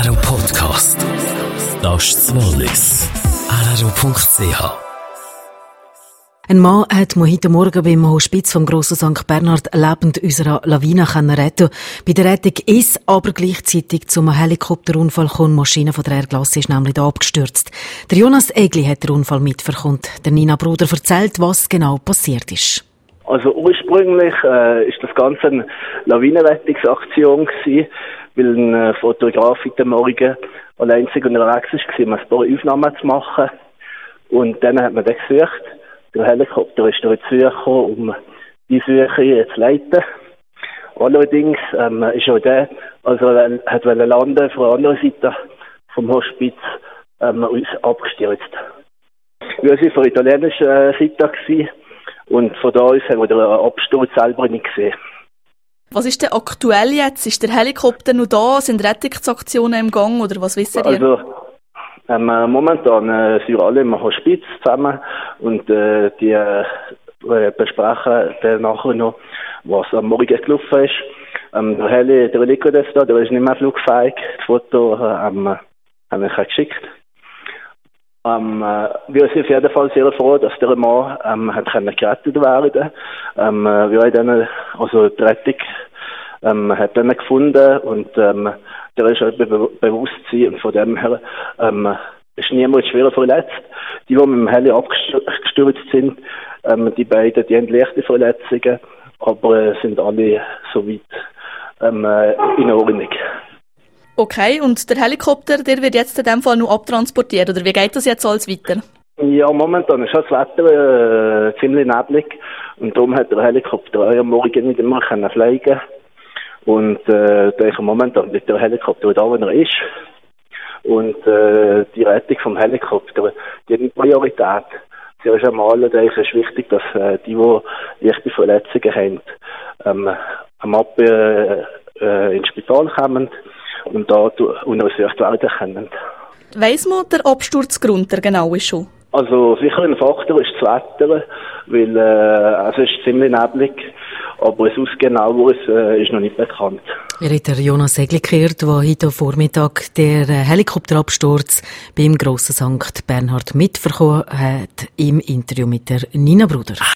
RRO Podcast. Das ist das Wallis. RRO.ch. Ein Mann hat mir heute Morgen beim Hospiz vom Grossen St. Bernhard lebend unserer Lawine retten. Bei der Rettung ist aber gleichzeitig zum Helikopterunfall gekommen. Die Maschine von der Airglasse ist nämlich da abgestürzt. Der Jonas Egli hat den Unfall mitverkommt. Der Nina Bruder erzählt, was genau passiert ist. Also ursprünglich ist das Ganze eine Lawinenrettungsaktion gewesen, weil ein Fotograf heute Morgen allein unterwegs war, um ein paar Aufnahmen zu machen. Und dann hat man den gesucht. Der Helikopter ist durch die Suche gekommen, um die Suche zu leiten. Allerdings ist auch der, also er hat landen von der anderen Seite vom Hospiz, uns abgestürzt. Wir waren von der italienischen Seite gewesen, und von da aus haben wir den Absturz selber nicht gesehen. Was ist denn aktuell jetzt? Ist der Helikopter noch da? Sind Rettungsaktionen im Gang oder was wissen ihr? Also, momentan sind wir alle im Hospiz zusammen und die besprechen dann nachher noch, was am Morgen gelaufen ist. Der Helikopter ist da, der ist nicht mehr flugfähig. Das Foto haben wir geschickt. Wir sind auf jeden Fall sehr froh, dass der Mann hat gerettet werden konnte. Wir haben dann, also die Rettung hat dann gefunden und der ist halt Bewusstsein und von dem her ist niemand schwer verletzt. Die mit dem Heli abgestürzt sind, die beiden, die haben leichte Verletzungen, aber sind alle soweit in Ordnung. Okay, und der Helikopter, der wird jetzt in dem Fall noch abtransportiert, oder wie geht das jetzt alles weiter? Ja, momentan ist das Wetter ziemlich neblig und darum hat der Helikopter am Morgen nicht immer fliegen können. Und momentan liegt der Helikopter da, wo er ist. Und die Rettung vom Helikopter, die hat eine Priorität. Zuerst einmal ist wichtig, dass die leichte Verletzungen haben, ins Spital kommen und da untersucht werden können. Weiss man der Absturzgrund der genau ist schon? Also sicher ein Faktor ist das Wetter, weil es ist ziemlich neblig, aber es Genaueres ist noch nicht bekannt. Er hat der Jonas Egli gehört, der heute Vormittag der Helikopterabsturz beim Grossen St. Bernhard mitverkommen hat, im Interview mit der Nina Bruder.